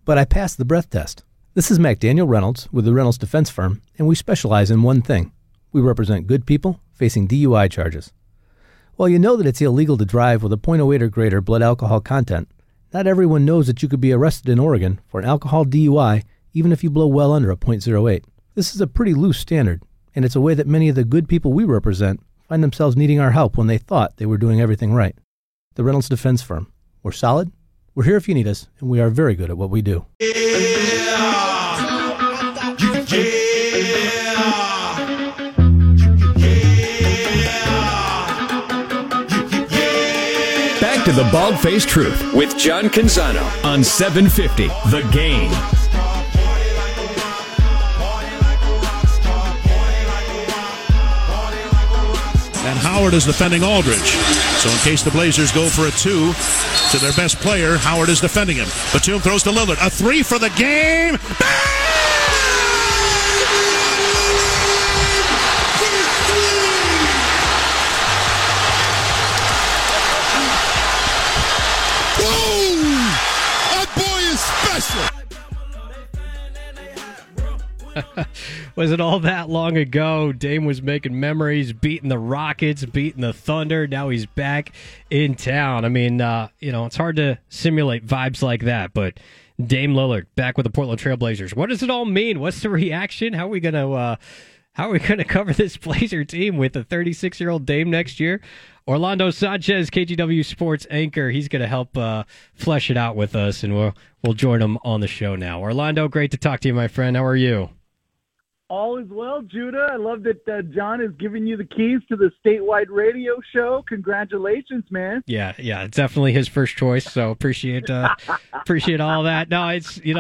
but I passed the breath test. This is McDaniel Reynolds with the Reynolds Defense Firm, and we specialize in one thing. We represent good people facing DUI charges. While you know that it's illegal to drive with a .08 or greater blood alcohol content, not everyone knows that you could be arrested in Oregon for an alcohol DUI even if you blow well under a .08. This is a pretty loose standard, and it's a way that many of the good people we represent find themselves needing our help when they thought they were doing everything right. The Reynolds Defense Firm. We're solid, we're here if you need us, and we are very good at what we do. Back to the Bald-Faced Truth with John Canzano on 750 The Game. And Howard is defending Aldridge. So in case the Blazers go for a 2 to their best player, Howard is defending him. Batum throws to Lillard. A 3 for the game. Boom! That boy is special. Was it all that long ago? Dame was making memories, beating the Rockets, beating the Thunder. Now he's back in town. I mean, it's hard to simulate vibes like that, but Dame Lillard back with the Portland Trailblazers. What does it all mean? What's the reaction? How are we gonna cover this Blazer team with a 36-year-old Dame next year? Orlando Sanchez, KGW Sports anchor, he's going to help flesh it out with us, and we'll join him on the show now. Orlando, great to talk to you, my friend. How are you? All is well, Judah. I love that John is giving you the keys to the statewide radio show. Congratulations, man. Yeah, it's definitely his first choice, so appreciate all that. No, it's, the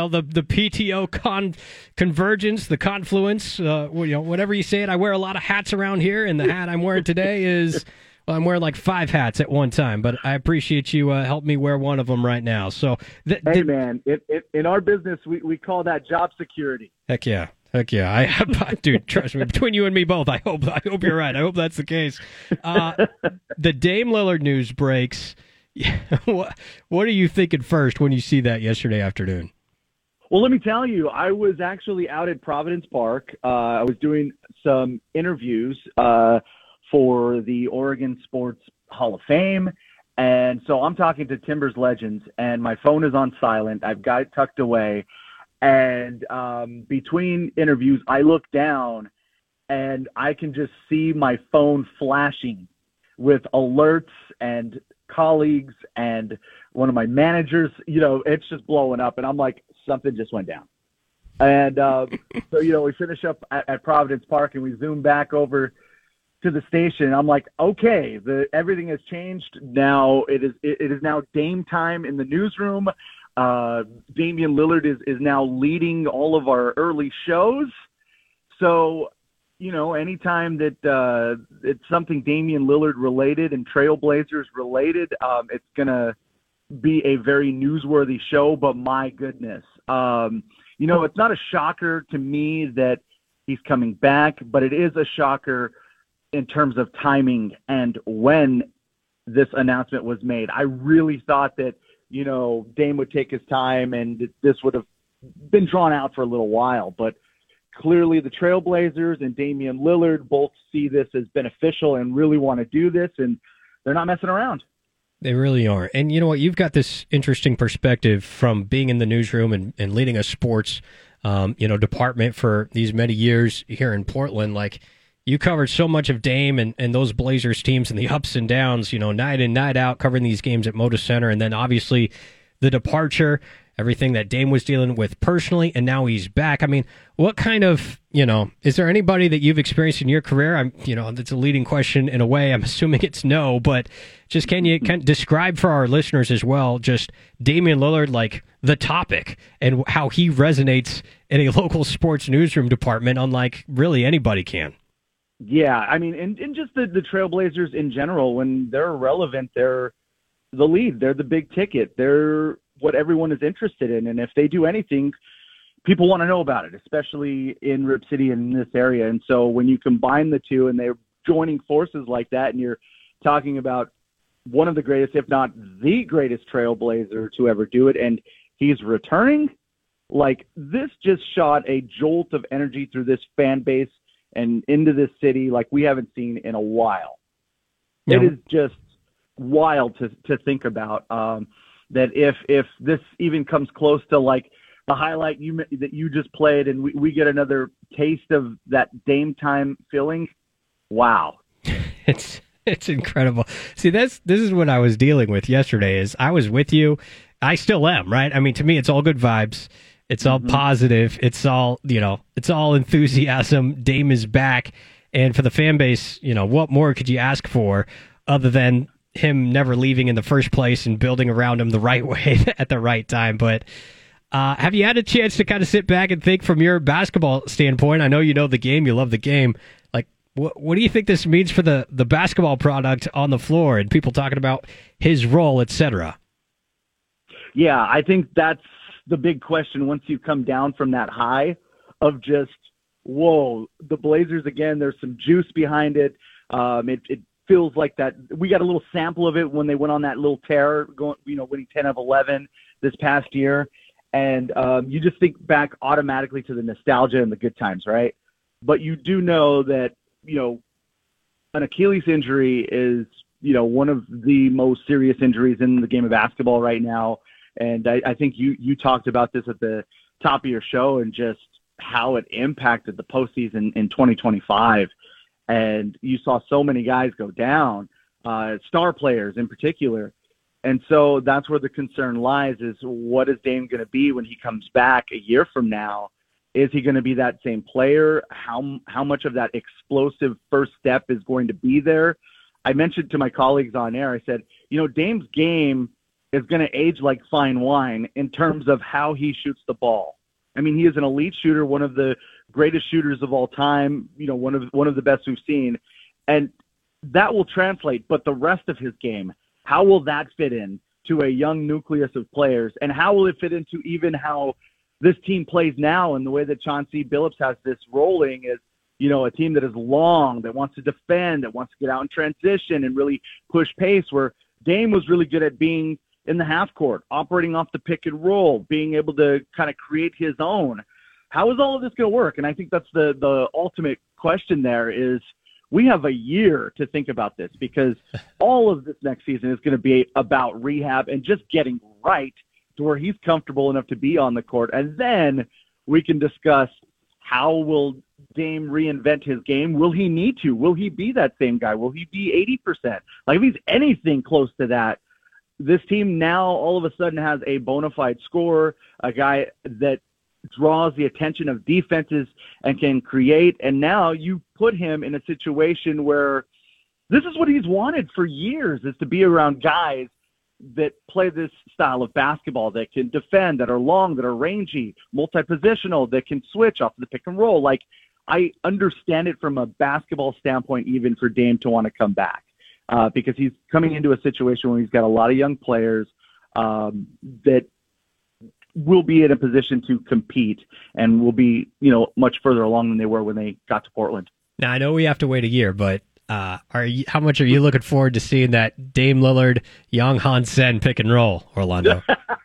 PTO convergence, the confluence, whatever you say it. I wear a lot of hats around here, and the hat I'm wearing today is... Well, I'm wearing like 5 hats at one time, but I appreciate you help me wear one of them right now. So, hey, man, in our business, we call that job security. Heck yeah. Dude, trust me, between you and me both, I hope you're right. I hope that's the case. The Dame Lillard news breaks. What are you thinking first when you see that yesterday afternoon? Well, let me tell you, I was actually out at Providence Park. I was doing some interviews for the Oregon Sports Hall of Fame. And so I'm talking to Timbers legends, and my phone is on silent. I've got it tucked away. And between interviews, I look down, and I can just see my phone flashing with alerts and colleagues and one of my managers. It's just blowing up. And I'm like, something just went down. And so, we finish up at Providence Park, and we zoom back over to the station. I'm like, okay, everything has changed. Now it is now Dame time in the newsroom. Damian Lillard is now leading all of our early shows. So, anytime that it's something Damian Lillard related and Trailblazers related, it's gonna be a very newsworthy show. But my goodness, it's not a shocker to me that he's coming back, but it is a shocker in terms of timing and when this announcement was made. I really thought that, Dame would take his time and this would have been drawn out for a little while. But clearly the Trailblazers and Damian Lillard both see this as beneficial and really want to do this, and they're not messing around. They really are. And you know what? You've got this interesting perspective from being in the newsroom and leading a sports department for these many years here in Portland. Like, you covered so much of Dame and those Blazers teams and the ups and downs, night in, night out, covering these games at Moda Center. And then obviously the departure, everything that Dame was dealing with personally, and now he's back. I mean, what kind of, is there anybody that you've experienced in your career? That's a leading question in a way. I'm assuming it's no, but just can you describe for our listeners as well, just Damian Lillard, like the topic and how he resonates in a local sports newsroom department, unlike really anybody can. Yeah, I mean, and just the Trailblazers in general, when they're relevant, they're the lead. They're the big ticket. They're what everyone is interested in. And if they do anything, people want to know about it, especially in Rip City and in this area. And so when you combine the two and they're joining forces like that, and you're talking about one of the greatest, if not the greatest Trailblazer to ever do it, and he's returning, Like, this just shot a jolt of energy through this fan base and into this city like we haven't seen in a while. Yeah. It is just wild to think about, that if this even comes close to like the highlight that you just played and we get another taste of that Dame time feeling, wow. It's incredible. See, this is what I was dealing with yesterday. Is I was with you. I still am, right? I mean, to me, it's all good vibes. It's all positive. It's all, it's all enthusiasm. Dame is back. And for the fan base, what more could you ask for other than him never leaving in the first place and building around him the right way at the right time? But have you had a chance to kind of sit back and think from your basketball standpoint? I know you know the game. You love the game. Like, what do you think this means for the basketball product on the floor and people talking about his role, et cetera? Yeah, I think that's the big question once you come down from that high of just, whoa, the Blazers again, there's some juice behind it. It feels like that. We got a little sample of it when they went on that little tear, winning 10 of 11 this past year. And you just think back automatically to the nostalgia and the good times, right? But you do know that, an Achilles injury is, one of the most serious injuries in the game of basketball right now. And I think you talked about this at the top of your show and just how it impacted the postseason in 2025. And you saw so many guys go down, star players in particular. And so that's where the concern lies, is what is Dame going to be when he comes back a year from now? Is he going to be that same player? How much of that explosive first step is going to be there? I mentioned to my colleagues on air, I said, Dame's game is going to age like fine wine in terms of how he shoots the ball. I mean, he is an elite shooter, one of the greatest shooters of all time, one of the best we've seen. And that will translate, but the rest of his game, how will that fit in to a young nucleus of players? And how will it fit into even how this team plays now and the way that Chauncey Billups has this rolling is, a team that is long, that wants to defend, that wants to get out in transition and really push pace, where Dame was really good at being in the half court, operating off the pick and roll, being able to kind of create his own. How is all of this going to work? And I think that's the ultimate question there is we have a year to think about this, because all of this next season is going to be about rehab and just getting right to where he's comfortable enough to be on the court. And then we can discuss how will Dame reinvent his game. Will he need to? Will he be that same guy? Will he be 80%? Like, if he's anything close to that, this team now all of a sudden has a bona fide scorer, a guy that draws the attention of defenses and can create. And now you put him in a situation where this is what he's wanted for years, is to be around guys that play this style of basketball, that can defend, that are long, that are rangy, multi-positional, that can switch off the pick and roll. Like, I understand it from a basketball standpoint, even for Dame to want to come back. Because he's coming into a situation where he's got a lot of young players that will be in a position to compete and will be, much further along than they were when they got to Portland. Now, I know we have to wait a year, but how much are you looking forward to seeing that Dame Lillard, Young Hansen pick and roll, Orlando?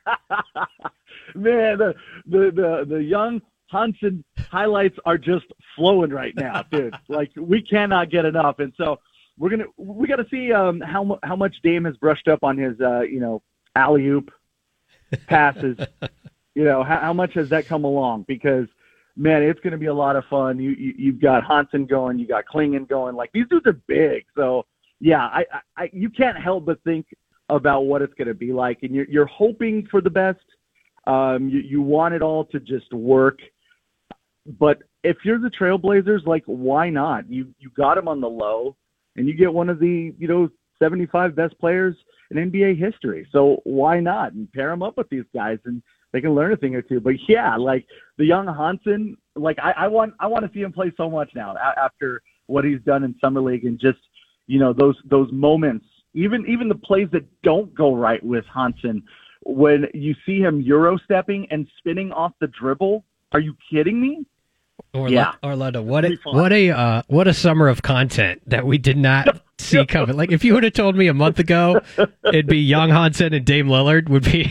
Man, the Young Hansen highlights are just flowing right now, dude. Like, we cannot get enough. And so we got to see how much Dame has brushed up on his alley-oop passes. How much has that come along? Because, man, it's going to be a lot of fun. You've got Hansen going, you got Klingon going. Like, these dudes are big. So yeah, you can't help but think about what it's going to be like, and you're hoping for the best. You want it all to just work. But if you're the Trailblazers, like, why not? You got them on the low. And you get one of the, 75 best players in NBA history. So why not? And pair them up with these guys, and they can learn a thing or two. But yeah, like the Young Hansen, like I want to see him play so much now after what he's done in Summer League, and just, those moments, even the plays that don't go right with Hansen, when you see him Euro stepping and spinning off the dribble. Are you kidding me? Orlando, what a summer of content that we did not see coming. Like, if you would have told me a month ago it'd be Young Hansen and Dame Lillard would be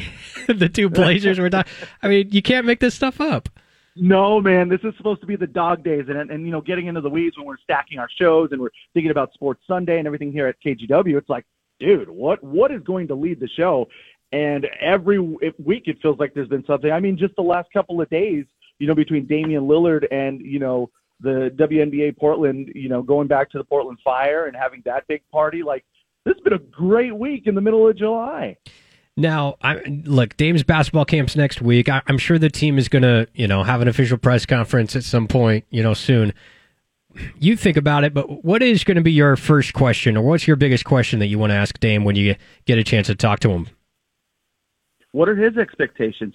The two Blazers were talking. I mean, you can't make this stuff up. No, man, this is supposed to be the dog days, and you know, getting into the weeds when we're stacking our shows and we're thinking about Sports Sunday and everything here at KGW. It's like, dude, what is going to lead the show? And every week it feels like there's been something. I mean, just the last couple of days, you know, between Damian Lillard and, you know, the WNBA Portland, you know, going back to the Portland Fire and having that big party, like, this has been a great week in the middle of July. Now, look, Dame's basketball camp's next week. I'm sure the team is going to, you know, have an official press conference at some point, you know, soon. You think about it, but what is going to be your first question, or what's your biggest question that you want to ask Dame when you get a chance to talk to him? What are his expectations?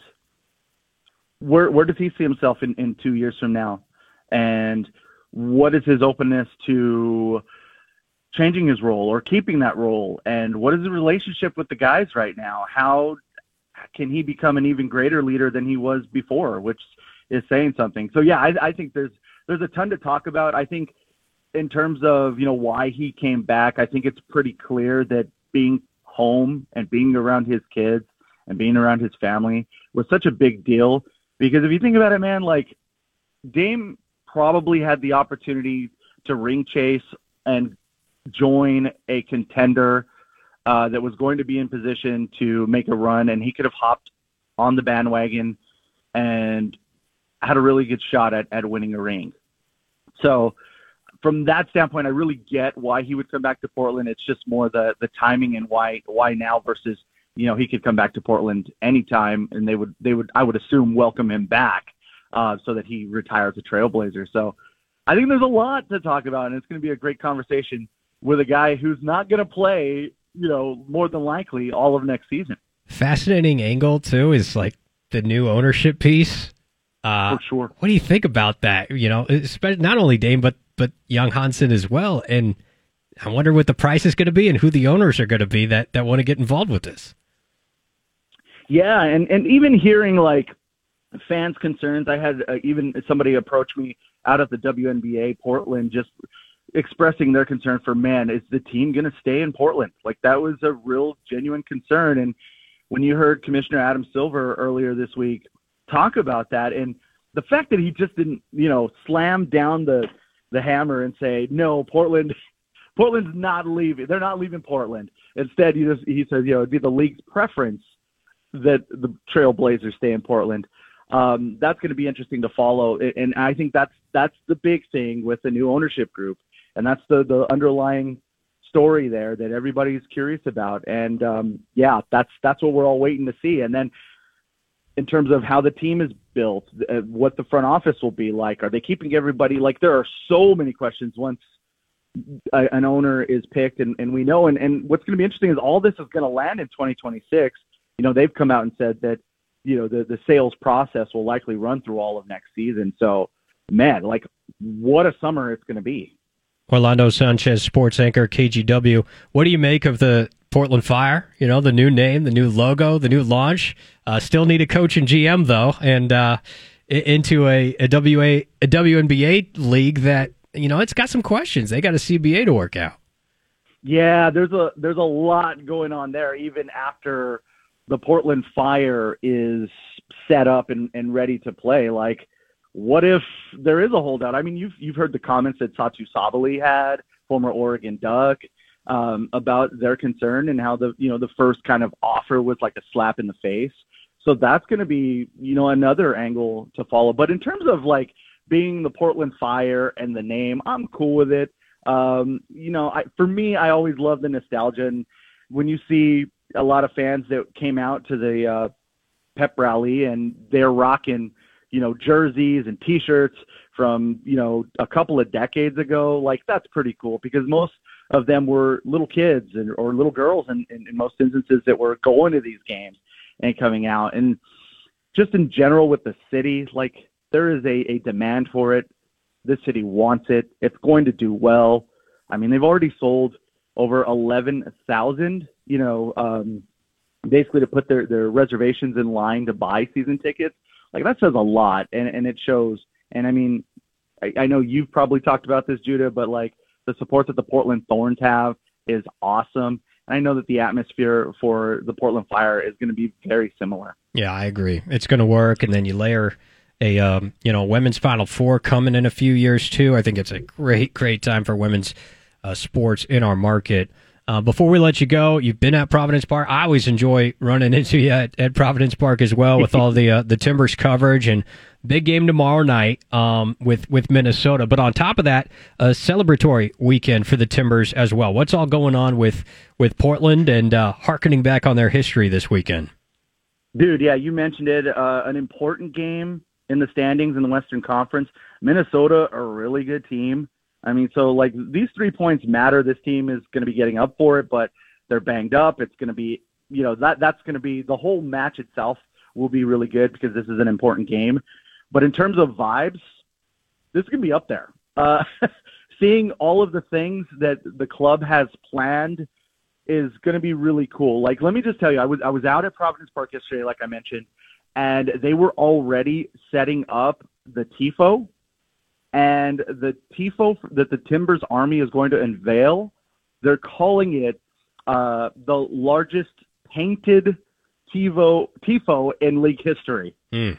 Where does he see himself in 2 years from now? And what is his openness to changing his role or keeping that role? And what is the relationship with the guys right now? How can he become an even greater leader than he was before, which is saying something. So, yeah, I think there's a ton to talk about. I think in terms of, you know, why he came back, I think it's pretty clear that being home and being around his kids and being around his family was such a big deal. Because if you think about it, man, like, Dame probably had the opportunity to ring chase and join a contender that was going to be in position to make a run, and he could have hopped on the bandwagon and had a really good shot at winning a ring. So from that standpoint, I really get why he would come back to Portland. It's just more the timing and why now versus, you know, he could come back to Portland anytime, and they would I would assume welcome him back so that he retires a Trailblazer. So I think there's a lot to talk about, and it's going to be a great conversation with a guy who's not going to play, you know, more than likely all of next season. Fascinating angle too is like the new ownership piece. For sure. What do you think about that? You know, especially not only Dame but Young Hansen as well. And I wonder what the price is going to be and who the owners are going to be that want to get involved with this. Yeah, and even hearing like fans' concerns, I had even somebody approach me out of the WNBA Portland just expressing their concern for, man, is the team going to stay in Portland? Like, that was a real genuine concern. And when you heard Commissioner Adam Silver earlier this week talk about that, and the fact that he just didn't, you know, slam down the hammer and say, no, Portland's not leaving. They're not leaving Portland. Instead, he says, you know, it'd be the league's preference that the Trailblazers stay in Portland. That's going to be interesting to follow. And I think that's the big thing with the new ownership group. And that's the underlying story there that everybody's curious about. And yeah, that's what we're all waiting to see. And then in terms of how the team is built, what the front office will be like, are they keeping everybody? Like, there are so many questions once an owner is picked, and we know. And what's going to be interesting is all this is going to land in 2026. You know, they've come out and said that, you know, the sales process will likely run through all of next season. So, man, like, what a summer it's going to be. Orlando Sanchez, sports anchor, KGW. What do you make of the Portland Fire? You know, the new name, the new logo, the new launch. Still need a coach and GM, though, and into a WNBA league that, you know, it's got some questions. They got a CBA to work out. Yeah, there's a lot going on there, even after the Portland Fire is set up and ready to play. Like, what if there is a holdout? I mean, you've heard the comments that Satu Sabali had, former Oregon Duck, about their concern and how the first kind of offer was like a slap in the face. So that's going to be, you know, another angle to follow. But in terms of like being the Portland Fire and the name, I'm cool with it. You know, for me, I always love the nostalgia. And when you see a lot of fans that came out to the pep rally and they're rocking, you know, jerseys and T-shirts from, you know, a couple of decades ago, like, that's pretty cool because most of them were little kids or little girls in most instances that were going to these games and coming out. And just in general with the city, like, there is a demand for it. This city wants it. It's going to do well. I mean, they've already sold over 11,000, you know, basically to put their reservations in line to buy season tickets. Like, that says a lot, and it shows. And I mean, I know you've probably talked about this, Judah, but like, the support that the Portland Thorns have is awesome. And I know that the atmosphere for the Portland Fire is going to be very similar. Yeah, I agree. It's going to work, and then you layer a women's Final Four coming in a few years too. I think it's a great time for women's sports in our market. Before we let you go, you've been at Providence Park. I always enjoy running into you at Providence Park as well with all the Timbers coverage, and big game tomorrow night with Minnesota. But on top of that, a celebratory weekend for the Timbers as well. What's all going on with Portland and hearkening back on their history this weekend? Dude, yeah, you mentioned it. An important game in the standings in the Western Conference. Minnesota, a really good team. I mean, so like these 3 points matter. This team is going to be getting up for it, but they're banged up. It's going to be, that's going to be the whole match itself will be really good because this is an important game. But in terms of vibes, this is going to be up there. Seeing all of the things that the club has planned is going to be really cool. Like, let me just tell you, I was out at Providence Park yesterday, like I mentioned, and they were already setting up the TIFO. And the TIFO that the Timbers Army is going to unveil, they're calling it the largest painted TIFO in league history. And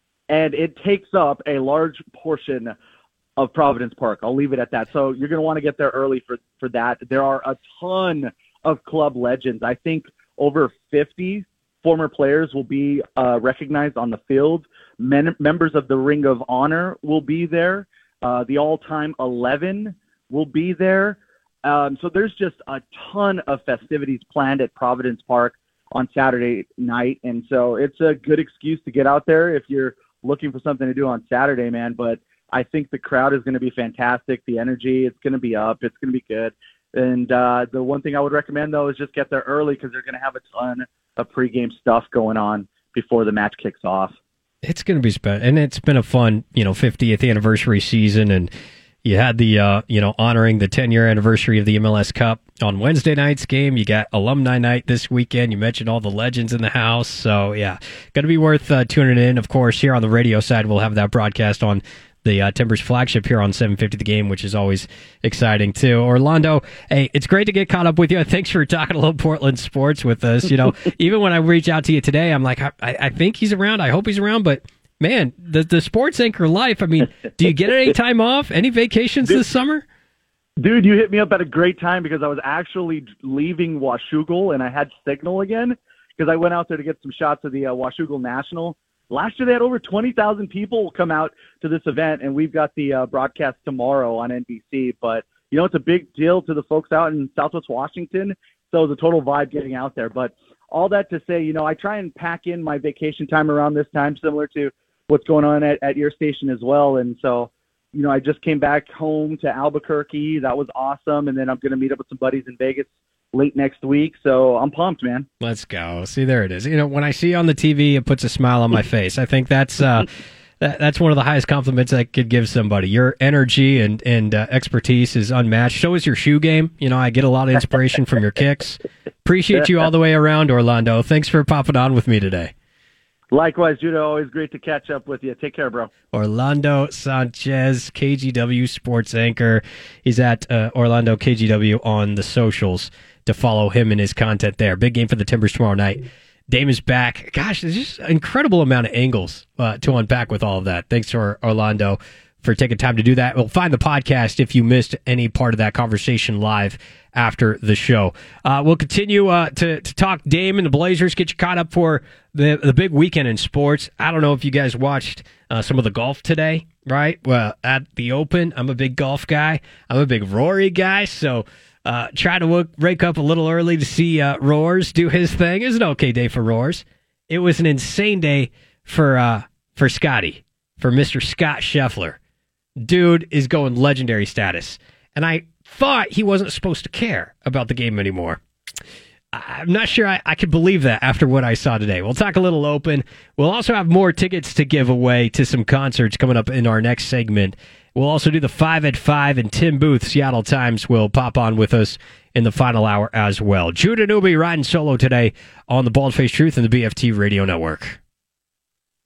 it takes up a large portion of Providence Park. I'll leave it at that. So you're going to want to get there early for that. There are a ton of club legends. I think over 50 former players will be recognized on the field. Members of the Ring of Honor will be there. The all-time 11 will be there. So there's just a ton of festivities planned at Providence Park on Saturday night. And so it's a good excuse to get out there if you're looking for something to do on Saturday, man. But I think the crowd is going to be fantastic. The energy, it's going to be up. It's going to be good. And the one thing I would recommend, though, is just get there early because they're going to have a ton of pregame stuff going on before the match kicks off. It's going to be special, and it's been a fun, 50th anniversary season, and you had the, honoring the 10-year anniversary of the MLS Cup on Wednesday night's game. You got alumni night this weekend. You mentioned all the legends in the house, so yeah, going to be worth tuning in. Of course, here on the radio side, we'll have that broadcast on the Timbers flagship here on 750 The Game, which is always exciting too. Orlando, hey, it's great to get caught up with you. Thanks for talking a little Portland sports with us. Even when I reach out to you today, I'm like, I think he's around. I hope he's around. But man, the sports anchor life. I mean, do you get any time off? Any vacations this summer? Dude, you hit me up at a great time because I was actually leaving Washougal and I had signal again because I went out there to get some shots of the Washougal National. Last year, they had over 20,000 people come out to this event, and we've got the broadcast tomorrow on NBC. But, it's a big deal to the folks out in Southwest Washington, so it's a total vibe getting out there. But all that to say, I try and pack in my vacation time around this time, similar to what's going on at your station as well. And so, I just came back home to Albuquerque. That was awesome. And then I'm going to meet up with some buddies in Vegas late next week, so I'm pumped, man. Let's go. See, there it is. When I see you on the TV, it puts a smile on my face. I think that's that's one of the highest compliments I could give somebody. Your energy and expertise is unmatched. So is your shoe game. I get a lot of inspiration from your kicks. Appreciate you all the way around, Orlando. Thanks for popping on with me today. Likewise, Judah. Always great to catch up with you. Take care, bro. Orlando Sanchez, KGW sports anchor. He's at Orlando KGW on the socials to follow him and his content there. Big game for the Timbers tomorrow night. Dame is back. Gosh, there's just an incredible amount of angles to unpack with all of that. Thanks to Orlando for taking time to do that. We'll find the podcast if you missed any part of that conversation live after the show. We'll continue to talk Dame and the Blazers, get you caught up for the big weekend in sports. I don't know if you guys watched some of the golf today, right? Well, at the Open, I'm a big golf guy. I'm a big Rory guy, so try to wake up a little early to see Roars do his thing. It was an okay day for Roars. It was an insane day for Scotty, for Mr. Scott Scheffler. Dude is going legendary status. And I thought he wasn't supposed to care about the game anymore. I'm not sure I could believe that after what I saw today. We'll talk a little Open. We'll also have more tickets to give away to some concerts coming up in our next segment. We'll also do the 5 at 5, and Tim Booth, Seattle Times, will pop on with us in the final hour as well. Judah Newby riding solo today on the Bald Faced Truth and the BFT Radio Network.